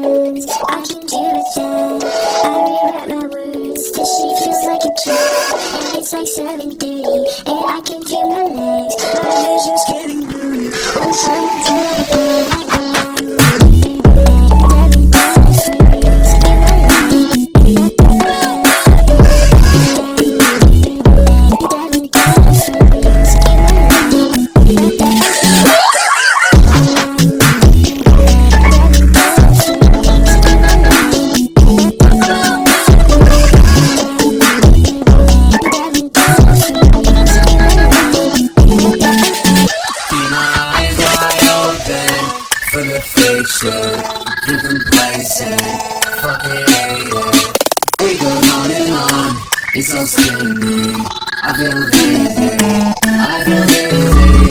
words, I can do with that. I rewrite my words till she feels like a kid. And it's like 7:30, and I can feel my legs. My vision's getting blurry. I'm trying to let it go. For the fiction, different places, fucking hating. We go on and on, it's all steamy. I feel dizzy, I feel dizzy.